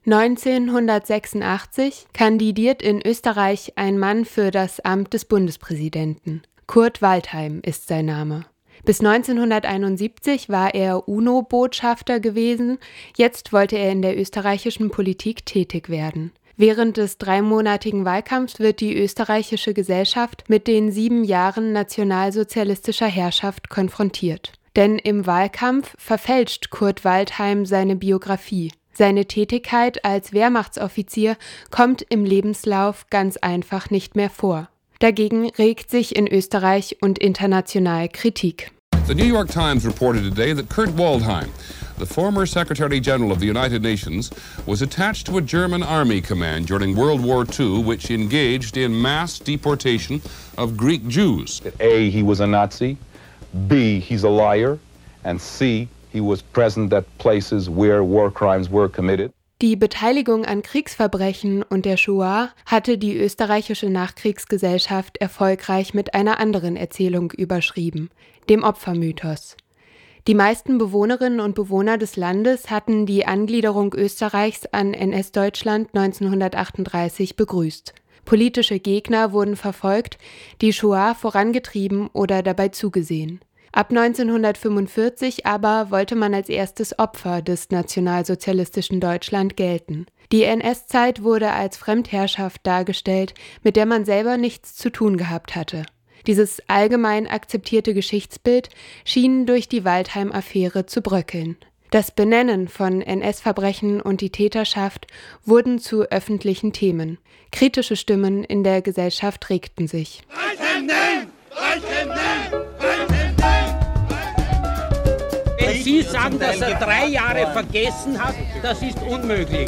1986 kandidiert in Österreich ein Mann für das Amt des Bundespräsidenten. Kurt Waldheim ist sein Name. Bis 1971 war er UNO-Botschafter gewesen, jetzt wollte er in der österreichischen Politik tätig werden. Während des 3-monatigen Wahlkampfs wird die österreichische Gesellschaft mit den 7 Jahren nationalsozialistischer Herrschaft konfrontiert. Denn im Wahlkampf verfälscht Kurt Waldheim seine Biografie. Seine Tätigkeit als Wehrmachtsoffizier kommt im Lebenslauf ganz einfach nicht mehr vor. Dagegen regt sich in Österreich und international Kritik. The New York Times reported today that Kurt Waldheim, the former Secretary General of the United Nations, was attached to a German army command during World War II, which engaged in mass deportation of Greek Jews. A, he was a Nazi. B, he's a liar. And C, he was present at places where war crimes were committed. Die Beteiligung an Kriegsverbrechen und der Shoah hatte die österreichische Nachkriegsgesellschaft erfolgreich mit einer anderen Erzählung überschrieben, dem Opfermythos. Die meisten Bewohnerinnen und Bewohner des Landes hatten die Angliederung Österreichs an NS-Deutschland 1938 begrüßt. Politische Gegner wurden verfolgt, die Shoah vorangetrieben oder dabei zugesehen. Ab 1945 aber wollte man als erstes Opfer des nationalsozialistischen Deutschland gelten. Die NS-Zeit wurde als Fremdherrschaft dargestellt, mit der man selber nichts zu tun gehabt hatte. Dieses allgemein akzeptierte Geschichtsbild schien durch die Waldheim-Affäre zu bröckeln. Das Benennen von NS-Verbrechen und die Täterschaft wurden zu öffentlichen Themen. Kritische Stimmen in der Gesellschaft regten sich. Wenn Sie sagen, dass er 3 Jahre vergessen hat, das ist unmöglich.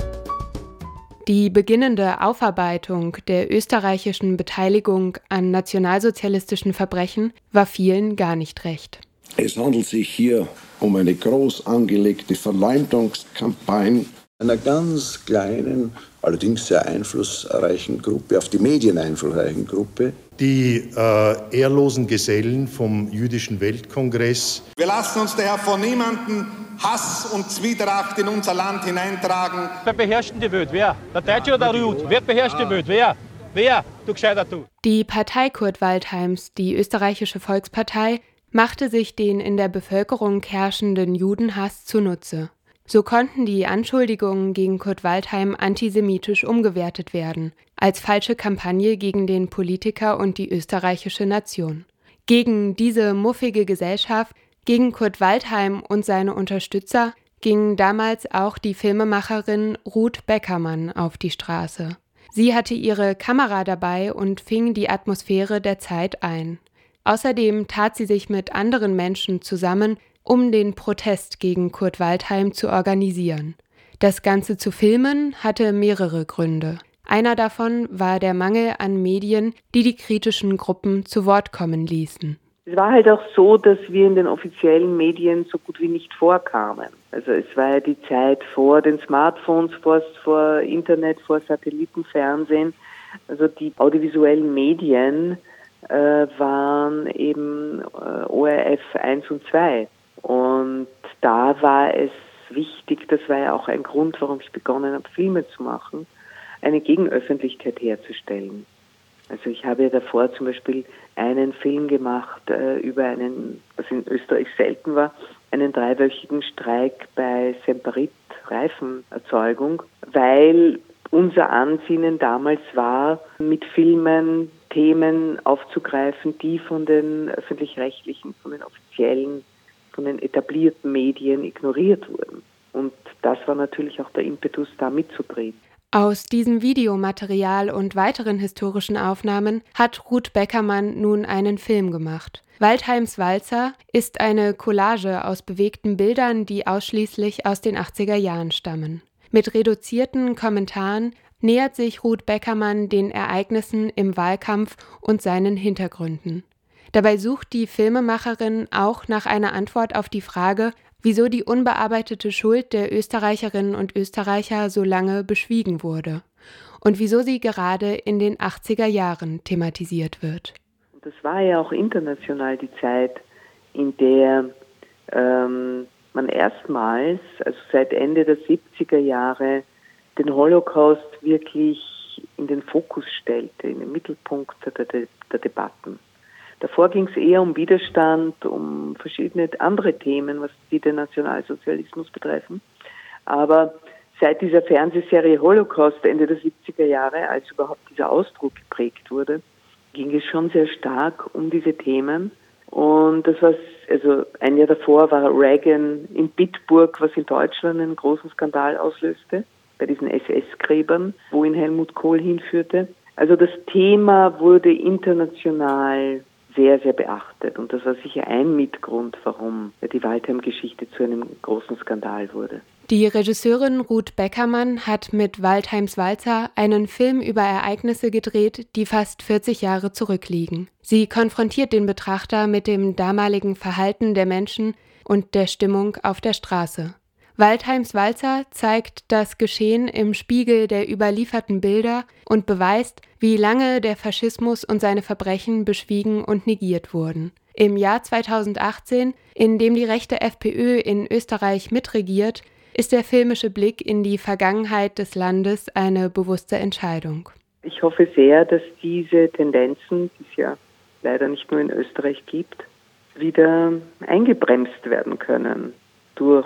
Die beginnende Aufarbeitung der österreichischen Beteiligung an nationalsozialistischen Verbrechen war vielen gar nicht recht. Es handelt sich hier um eine groß angelegte Verleumdungskampagne einer ganz kleinen, allerdings sehr einflussreichen Gruppe, auf die Medien einflussreichen Gruppe. Die ehrlosen Gesellen vom Jüdischen Weltkongress. Wir lassen uns daher von niemandem Hass und Zwietracht in unser Land hineintragen. Wer beherrscht die Welt? Wer? Der Deutsche oder der Jude? Wer beherrscht die Welt? Wer? Wer? Du gescheiter du. Die Partei Kurt Waldheims, die österreichische Volkspartei, machte sich den in der Bevölkerung herrschenden Judenhass zunutze. So konnten die Anschuldigungen gegen Kurt Waldheim antisemitisch umgewertet werden, als falsche Kampagne gegen den Politiker und die österreichische Nation. Gegen diese muffige Gesellschaft, gegen Kurt Waldheim und seine Unterstützer, ging damals auch die Filmemacherin Ruth Beckermann auf die Straße. Sie hatte ihre Kamera dabei und fing die Atmosphäre der Zeit ein. Außerdem tat sie sich mit anderen Menschen zusammen, um den Protest gegen Kurt Waldheim zu organisieren. Das Ganze zu filmen hatte mehrere Gründe. Einer davon war der Mangel an Medien, die die kritischen Gruppen zu Wort kommen ließen. Es war halt auch so, dass wir in den offiziellen Medien so gut wie nicht vorkamen. Also es war ja die Zeit vor den Smartphones, vor Internet, vor Satellitenfernsehen. Also die audiovisuellen Medien waren eben ORF 1 und 2. Und da war es wichtig, das war ja auch ein Grund, warum ich begonnen habe, Filme zu machen, eine Gegenöffentlichkeit herzustellen. Also ich habe ja davor zum Beispiel einen Film gemacht über einen, was in Österreich selten war, einen 3-wöchigen Streik bei Semperit Reifenerzeugung, weil unser Ansinnen damals war, mit Filmen Themen aufzugreifen, die von den öffentlich-rechtlichen, von den offiziellen, von den etablierten Medien ignoriert wurden. Und das war natürlich auch der Impetus, da mitzudrehen. Aus diesem Videomaterial und weiteren historischen Aufnahmen hat Ruth Beckermann nun einen Film gemacht. Waldheims Walzer ist eine Collage aus bewegten Bildern, die ausschließlich aus den 80er Jahren stammen. Mit reduzierten Kommentaren nähert sich Ruth Beckermann den Ereignissen im Wahlkampf und seinen Hintergründen. Dabei sucht die Filmemacherin auch nach einer Antwort auf die Frage, wieso die unbearbeitete Schuld der Österreicherinnen und Österreicher so lange beschwiegen wurde und wieso sie gerade in den 80er Jahren thematisiert wird. Das war ja auch international die Zeit, in der man erstmals, also seit Ende der 70er Jahre, den Holocaust wirklich in den Fokus stellte, in den Mittelpunkt der Debatten. Davor ging es eher um Widerstand, um verschiedene andere Themen, was den Nationalsozialismus betreffen. Aber seit dieser Fernsehserie Holocaust Ende der 70er Jahre, als überhaupt dieser Ausdruck geprägt wurde, ging es schon sehr stark um diese Themen. Und das war, also ein Jahr davor war Reagan in Bitburg, was in Deutschland einen großen Skandal auslöste, bei diesen SS-Gräbern, wo ihn Helmut Kohl hinführte. Also das Thema wurde international sehr, sehr beachtet. Und das war sicher ein Mitgrund, warum die Waldheim-Geschichte zu einem großen Skandal wurde. Die Regisseurin Ruth Beckermann hat mit Waldheims Walzer einen Film über Ereignisse gedreht, die fast 40 Jahre zurückliegen. Sie konfrontiert den Betrachter mit dem damaligen Verhalten der Menschen und der Stimmung auf der Straße. Waldheims Walzer zeigt das Geschehen im Spiegel der überlieferten Bilder und beweist, wie lange der Faschismus und seine Verbrechen beschwiegen und negiert wurden. Im Jahr 2018, in dem die rechte FPÖ in Österreich mitregiert, ist der filmische Blick in die Vergangenheit des Landes eine bewusste Entscheidung. Ich hoffe sehr, dass diese Tendenzen, die es ja leider nicht nur in Österreich gibt, wieder eingebremst werden können durch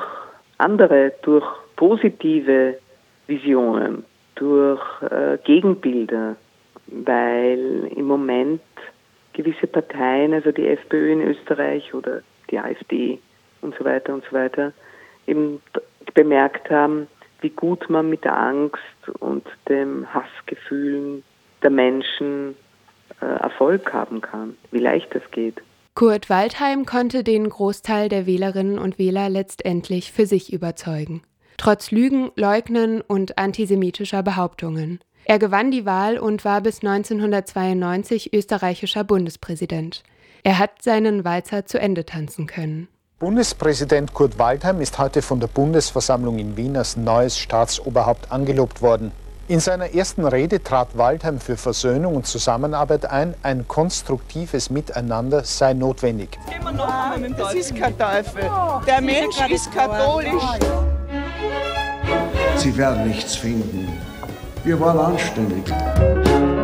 positive Visionen, durch Gegenbilder, weil im Moment gewisse Parteien, also die FPÖ in Österreich oder die AfD und so weiter, eben bemerkt haben, wie gut man mit der Angst und dem Hassgefühlen der Menschen Erfolg haben kann, wie leicht das geht. Kurt Waldheim konnte den Großteil der Wählerinnen und Wähler letztendlich für sich überzeugen. Trotz Lügen, Leugnen und antisemitischer Behauptungen. Er gewann die Wahl und war bis 1992 österreichischer Bundespräsident. Er hat seinen Walzer zu Ende tanzen können. Bundespräsident Kurt Waldheim ist heute von der Bundesversammlung in Wien als neues Staatsoberhaupt angelobt worden. In seiner ersten Rede trat Waldheim für Versöhnung und Zusammenarbeit ein. Ein konstruktives Miteinander sei notwendig. Das ist kein Teufel. Der Mensch ist katholisch. Sie werden nichts finden. Wir waren anständig.